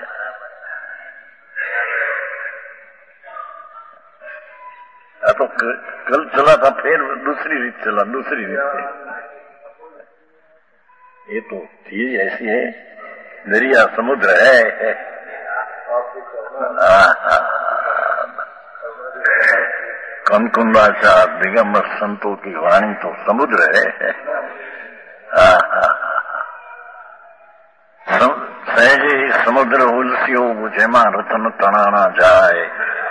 Speaker 1: तो कल चला था, फिर दूसरी रीत चला, दूसरी रीत से। ये तो चीज ऐसी है, दरिया समुद्र है। कनकुंडाचार दिगंबर संतों की वाणी तो समुद्र है। सहजे समुद्र उलसियो जेमा रतन तणाना जाए।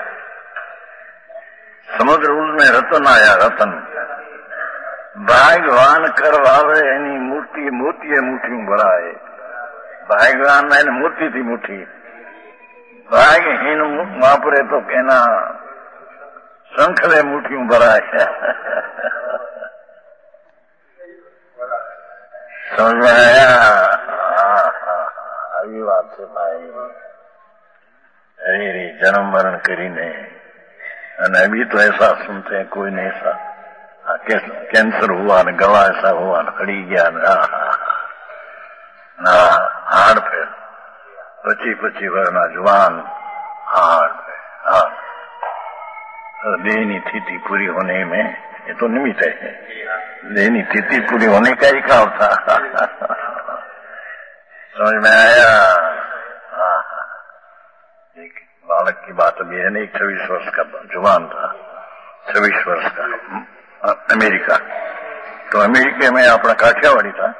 Speaker 1: समुद्र उल में रतन आया, रतन भाग्यवान करवावे एनी मूर्ति मोतीए मुठियों भराए। भाग्यवान में मोती थी मुठी, भाग्यहीन वापरे तो कहना शंखले मुठियों भराए। समझ में आया? આવી વાત છે ભાઈ। अरे जन्म मरण करीने અને अभी तो ऐसा सुनते हैं, कोई नहीं ऐसा कैंसर हुआ न गला ऐसा हुआ न हड़ी गया न हाड़ पे 25 वर्षना जवान हाड़ पे देहनी स्थिति पूरी होने में ये तो निमित्त है। देहनी स्थिति पूरी होने का ही काम था। समझ में आया? एक बालक की बात अभी है, नहीं 26 वर्ष का जवान था, 26 वर्ष का, अमेरिका। तो अमेरिका में अपना काठियावाड़ी था,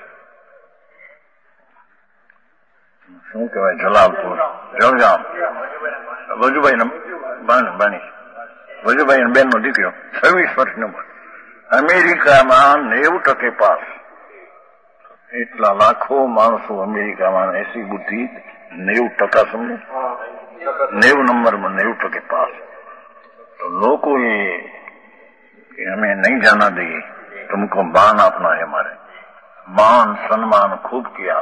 Speaker 1: શું કહેવાય, જલાલપુર, જળગામ, વજુભાઈ બાણી, વજુભાઈ બેન નો દીકરો, 26 વર્ષનો અમેરિકામાં 90% પાસ। એટલા લાખો માણસો અમેરિકામાં, એસી બુદ્ધિ 90% સમજો, 90 નંબરમાં 90% પાસ। तो लोग को ये हमें नहीं जाना देगी, तुमको मान अपना है, हमारे मान सम्मान खूब किया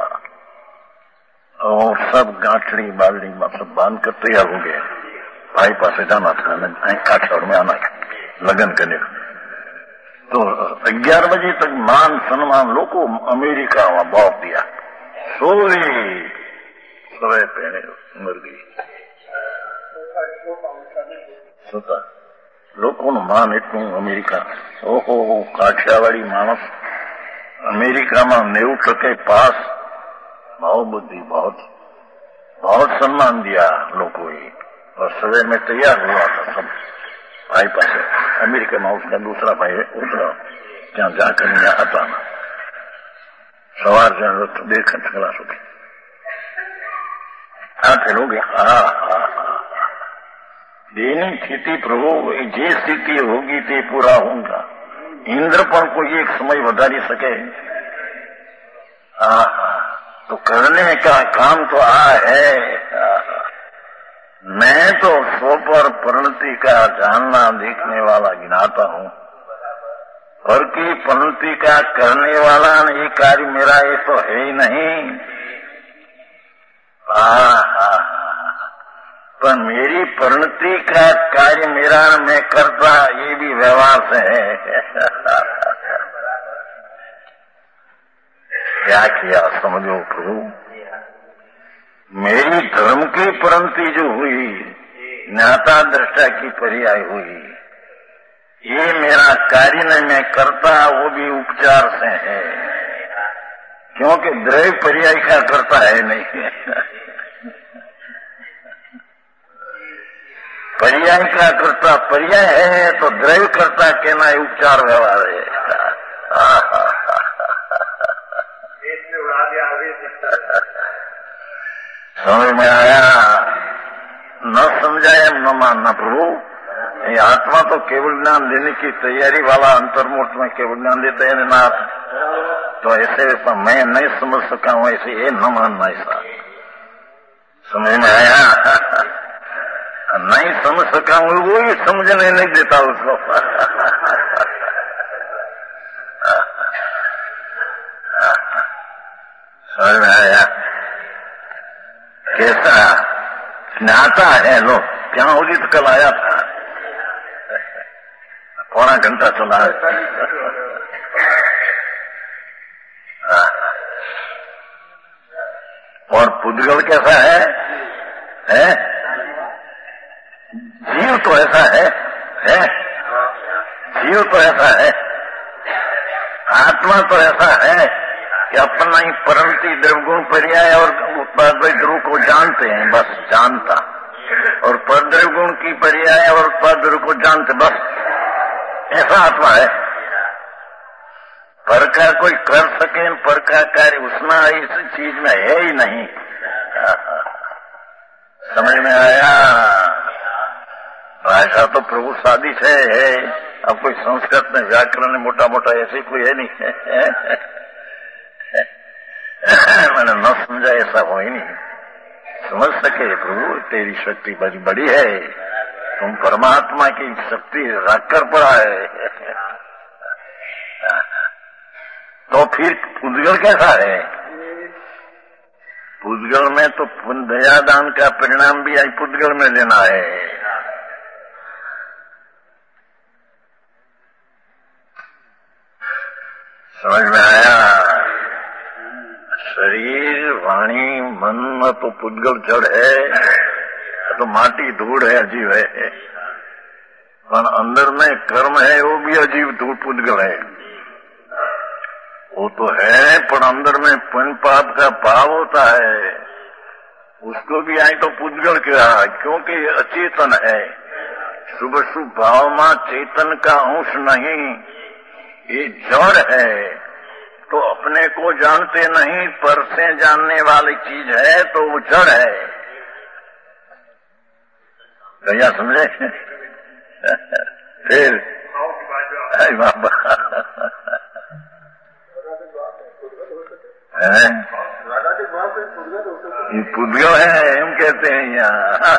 Speaker 1: और सब गांठड़ी बालड़ी में सब बांध कर तैयार हो गए। भाई पास जाना था, काठियावाड़ में आना लगन करने का। तो 11 बजे तक मान सम्मान लोग को अमेरिका वहां बहुत दिया। सोई सवे पहने मर गई सोता लोगों मान एटू अमेरिका। ओहो काठियावाड़ी मानस अमेरिका में 90% पास। बहुत बुद्धि, बहुत सम्मान दिया लोगों ही। और सवेर में तैयार हुआ था सब भाई पास। अमेरिका में उसका दूसरा भाई है, उसका क्या जाकर यहाँ आता ना सवार से देख चला सके। फिर हो गया देनी स्थिति प्रभु जे स्थिति होगी ते पूरा होगा। इंद्र पर कोई एक समय વધારી सके। तो करने का काम तो है। मैं तो स्व पर परिणति का जानना देखने वाला गिनाता हूँ, पर की परिणति का करने वाला ये कार्य मेरा ये तो है ही नहीं। पर मेरी परिणति का कार्य मेरा मैं करता ये भी व्यवहार से है। क्या किया समझो प्रभु। मेरी धर्म की परिणति जो हुई, ज्ञाता दृष्टा की पर्याय हुई, ये मेरा कार्य नहीं मैं करता, वो भी उपचार से है। क्योंकि द्रव्य पर्याय का करता है नहीं। पर्याय का करता पर्याय है तो द्रव्य करता कहना उपचार व्यवहार है। समझ में आया? न समझाया न मानना प्रभु। ये आत्मा तो केवल ज्ञान देने की तैयारी वाला अंतर्मुख में केवल ज्ञान देते हैं नाथ। तो ऐसे मैं नहीं समझ सका हूं ऐसे ये न मानना ऐसा। समझ में आया? नहीं समझ सका हूं वो ही समझने नहीं देता उसको। समझ में आया? कैसा ज्ञाता है लो। क्या होगी तो कल आया था, पौना घंटा चला है। और पुद्गल कैसा है? जीव तो ऐसा है? जीव तो ऐसा है, आत्मा तो ऐसा है कि अपना ही परमति द्रव्यगुण पर्याय और द्रव्य को जानते हैं, बस जानता। और परद्रव्यगुण की पर्याय और परद्रव्य को जानते, बस ऐसा आत्मा है। पर का कोई कर सके, पर का कार्य उसमें इस चीज में है ही नहीं। समझ में आया? भाषा तो प्रभु सादी से है। अब कोई संस्कृत में व्याकरण मोटा मोटा ऐसे कोई है नहीं। मैंने न समझा ऐसा हो ही नहीं। समझ सके प्रभु तेरी शक्ति बड़ी बड़ी है, तुम परमात्मा की शक्ति रखकर पड़ा है। तो फिर पुद्गल कैसा है? पुद्गल में तो दयादान का परिणाम भी आई पुद्गल में लेना है। समझ में आया? शरीर वाणी मन तो पुद्गल जड़ है, तो माटी धूड़ है, अजीब है। पर अंदर में कर्म है वो भी अजीब धूड़ पुद्गल है। वो तो है पर अंदर में पुण्य पाप का भाव होता है, उसको भी आई तो पुद्गल कहा, क्योंकि अचेतन है। शुभ शुभ भाव में चेतन का अंश नहीं, ये जड़ है। तो अपने को जानते नहीं, पर से जानने वाली चीज है तो वो जड़ है। भैया समझे? फिर बाबा ये पुद्गल है हम कहते हैं यहाँ।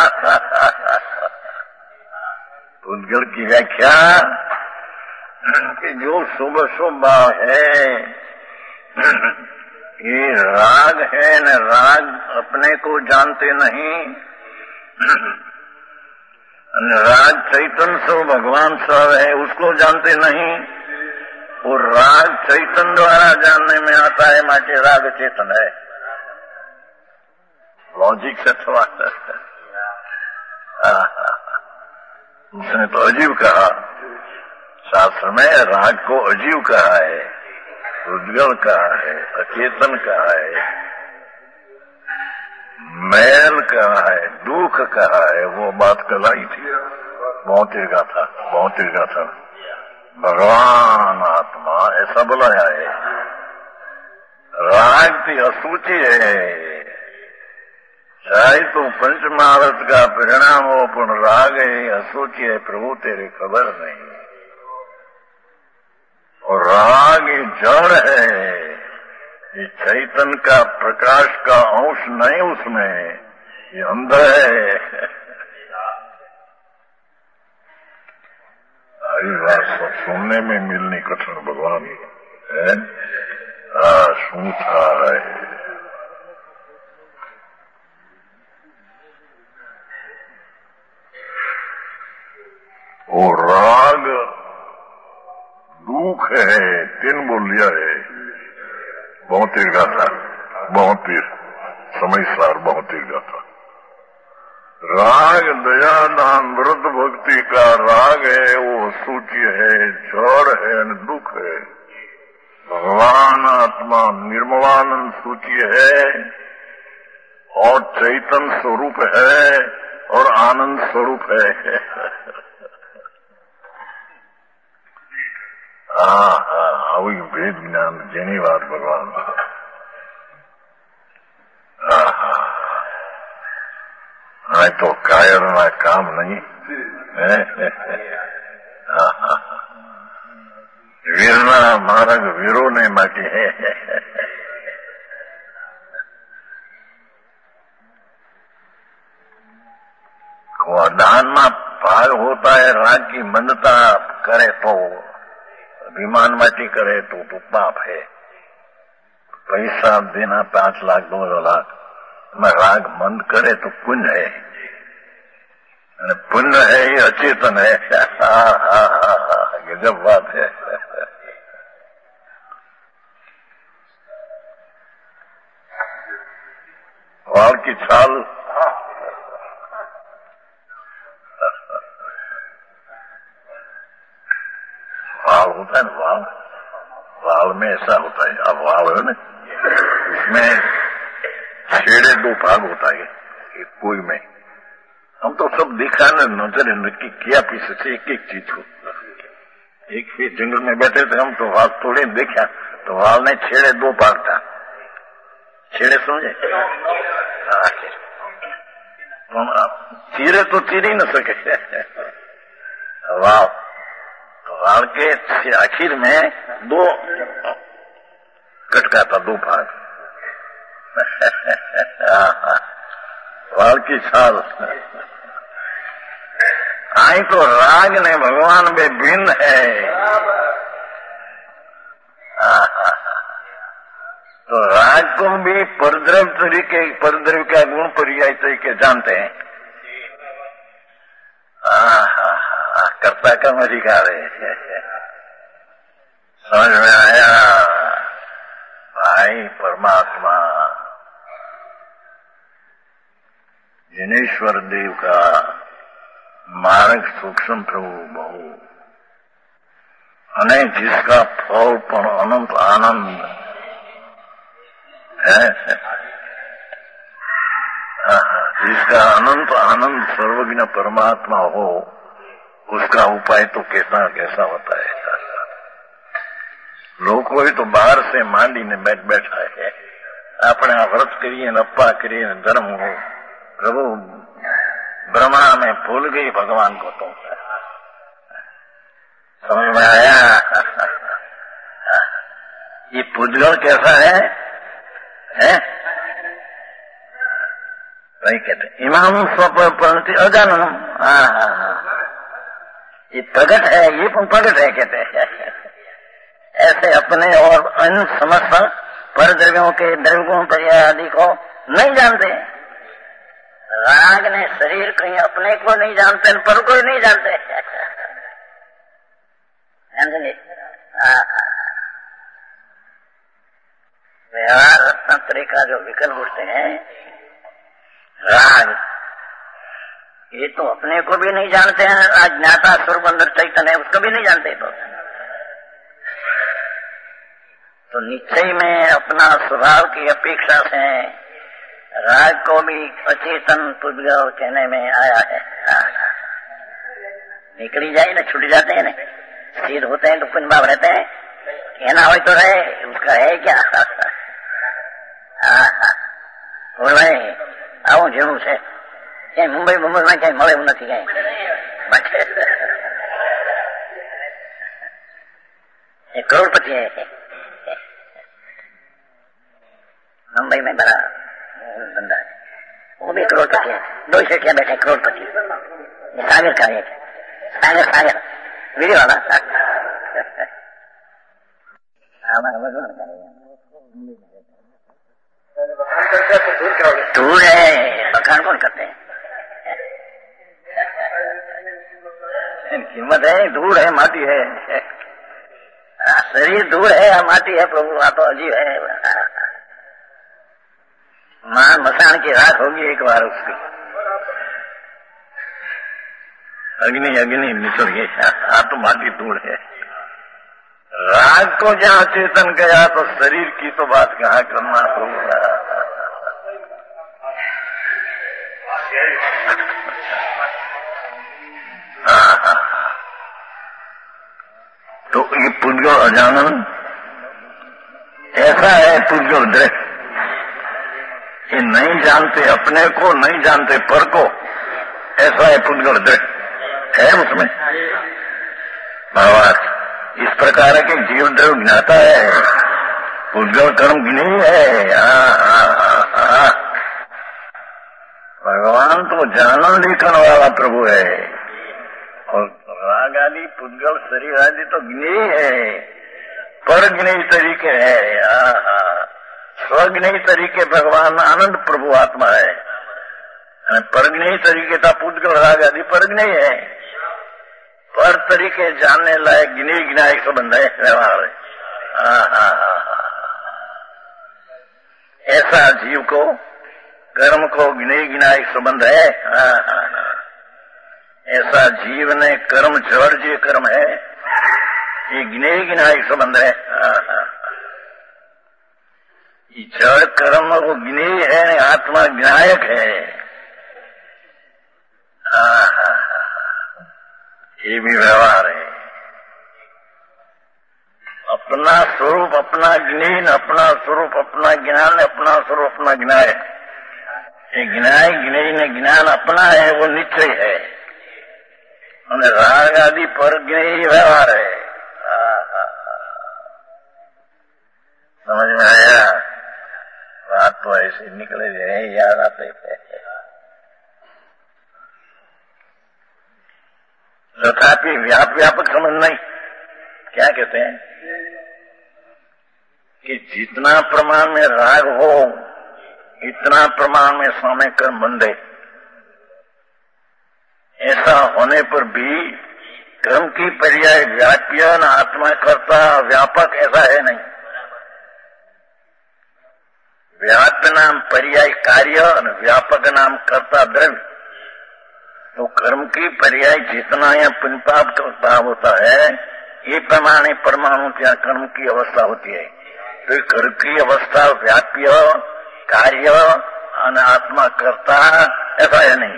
Speaker 1: पुद्गल की व्याख्या कि जो शुभ शुभ भाव है, ये राग है न, राग अपने को जानते नहीं। राग चैतन्य से भगवान सब है, उसको जानते नहीं। और राग चैतन्य द्वारा जानने में आता है, माटे राग चेतन है। लॉजिक से थोड़ा उसने तो अजीब कहा, शास्त्र में राग को अजीव कहा है, पुद्गल कहा है, अचेतन कहा है, मैल कहा है, दुख कहा है। वो बात कल आई थी, बहुतेगा था भगवान आत्मा ऐसा बुलाया है। राग की असूची है, चाहे तो पंचमहारत का परिणाम हो, पर राग है, असूची है, प्रभु तेरे खबर नहीं। और राग ये जड़ है, ये चैतन्य का प्रकाश का अंश नहीं, उसमें ये अंदर है। हरी बात सब सुनने में मिलनी कठिन भगवान है। सूठा है। वो राग दुख है, तीन बोल लिया है। बहुतेर गाथा, बहुतेर समय सार बहुतेर गाथा। राग दया दान व्रत भक्ति का राग है, वो सूची है, जड़ है, दुख है। भगवान आत्मा निर्मल चेतन स्वरूप है और आनंद स्वरूप है। આવી ભેદ જ્ઞાન જેની વાત ભગવાન આ તો કાયરના કામ નહીં, વીરના માર્ગ વીરોને માટે है। दान में भाग होता है राग की मंदता करे तो, अभिमान माटी करे तो पाप है। पैसा देना 5 लाख 2 लाख में राग मंद करे तो पुण्य है, पुण्य है ये अचेतन है। गजब बात है। वाल की छाल वाल होता है ना, वाल में ऐसा होता है। अब वाल है ना, उसमें छेड़े 2 भाग होता है एक कोई में। हम तो सब देखा ना, नजर नक्की किया पीछे से एक एक चीज को। एक फिर जंगल में बैठे थे हम तो वाल तोड़े देखा तो वाल ने छेड़े 2 भाग था। छेड़े समझे, चीरे तो चीर ही न सके। वाल वाल के आखिर में 2 कटका था, 2 भाग। वाल की छाल आई तो राग ने भगवान में भिन्न है। तो राग को भी परद्रव्य तरीके, परद्रव्य का गुण पर्याय तरीके जानते हैं। कर्ता का अधिकार है। समझ में आया भाई? परमात्मा जिनेश्वर देव का मार्ग सूक्ष्म प्रभु बहु अने जिसका फल पर अनंत आनंद है, जिसका अनंत आनंद सर्वज्ञ परमात्मा हो, उसका उपाय तो कैसा कैसा होता है। लोग कोई तो बाहर से मांडी ने बैठा है, अपने व्रत करिए नप्पा करिए धर्म हो, प्रभु ब्रह्मा में भूल गई भगवान को। तो समझ में आया? ये पुद्गल कैसा है? वही कहते इमाम स्वपंथी अजानम। ये प्रगट है, ये प्रगट है कहते हैं। ऐसे अपने और अन्य समस्त पर द्रव्यों के द्रव्यों पर्याय आदि को नहीं जानते। राग ने शरीर कहीं अपने को नहीं जानते, पर को नहीं जानते। व्यवहार रत्नात्रय का जो विकल्प उठते हैं, राग ये तो अपने को भी नहीं जानते हैं। अज्ञाता स्वरूप अंदर चैतन्य है, उसको भी नहीं जानते। तो निश्चय में अपना स्वभाव की अपेक्षा से राग को भी अचेतन पुद्गल कहने में आया है। निकली जाए ना, छूट जाते हैं ना, सिद्ध होते हैं तो पुण्य भाव रहते हैं। कहना हो तो रहे, उसका है क्या? बोल भाई આવું જેવું છે કે મુંબઈમાં ક્યાંય મળે એવું નથી ક્યાંય। एक करोड़पति है मुंबई में, बड़ा बंदा है, वो भी करोड़पति है। 2 सेठिया बैठे करोड़पति। सागर का एक सागर वीडियो वाला दूर है, बखान कौन करते हैं? कीमत है, दूर है, माटी है। शरीर दूर है, माटी है प्रभु, वहां तो अजीब है। मां मसान की राख होगी एक बार, उसकी अग्नि निकल गई, हाँ तो माटी दूर है। राग को जहाँ चेतन गया तो शरीर की तो बात कहाँ करना प्रभु। पुद्गल अजानन, ऐसा है पुद्गल दृढ़। ये नहीं जानते अपने को, नहीं जानते पर को, ऐसा है पुद्गल दृढ़ है उसमें भावार्थ। इस प्रकार के जीव द्रव ज्ञाता है, पुद्गल कर्म नहीं है। भगवान तो जानन देखने वाला प्रभु है, और राग आदि पुद्गल शरीर आदि तो ज्ञेय है, पर ज्ञेय तरीके है। स्वज्ञेय तरीके भगवान आनंद प्रभु आत्मा है, पर ज्ञेय तरीके का पुद्गल राग आदि पर ज्ञेय है, पर तरीके जानने लायक ज्ञेय ज्ञाय संबंध है व्यवहार है। ऐसा जीव को कर्म को ज्ञेय ज्ञाय संबंध है। ऐसा जीव ने कर्म जड़ जो कर्म है ये ज्ञेय ज्ञाय संबंध है। ये जड़ कर्म वो ज्ञेय है, आत्मा ज्ञायक है। ये भी व्यवहार है। अपना स्वरूप अपना ज्ञान, अपना स्वरूप अपना ज्ञान, अपना स्वरूप अपना ज्ञाय। ये ज्ञाय ज्ञान ज्ञान अपना है, वो निश्चय है। राग आदि पर ज्ञेय व्यवहार है। समझ में आया? बात तो ऐसे निकले रहे, याद आते थे। तथापि व्यापक समझ नहीं। क्या कहते हैं कि जितना प्रमाण में राग हो इतना प्रमाण में समय कर्म बंधे। ऐसा होने पर भी कर्म की पर्याय व्याप्य न आत्मा करता व्यापक ऐसा है नहीं। व्याप्य नाम पर्याय कार्य और व्यापक नाम कर्ता द्रव्य। तो कर्म की पर्याय जितना या पुण्यपाप का भाव होता है ये प्रमाण परमाणु क्या कर्म की अवस्था होती है। तो कर्म की अवस्था व्याप्य कार्य और आत्मा करता ऐसा है नहीं।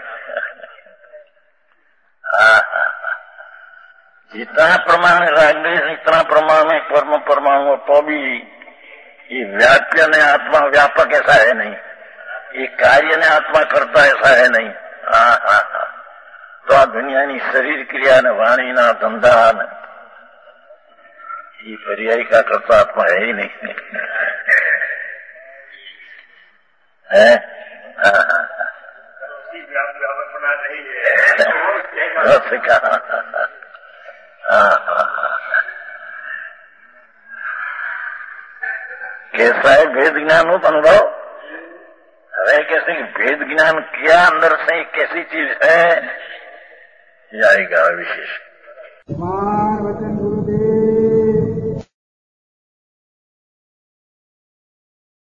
Speaker 1: जितना प्रमाण राग इतना प्रमाण में कर्म परमाणु तो भी ये व्याप्य ने आत्मा व्यापक ऐसा है नहीं, ये कार्य ने आत्मा करता ऐसा है नहीं। तो आ दुनिया ની शरीर क्रिया ने वाणी ना धंधा ने ये पर्याय का करता आत्मा है ही नहीं है।
Speaker 2: व्यापकपना नहीं है।
Speaker 1: कैसा है भेद ज्ञान हो अनुभव? अरे कैसे भेद ज्ञान किया अंदर से कैसी चीज है जाएगा विशेष।
Speaker 4: वचन गुरुदेव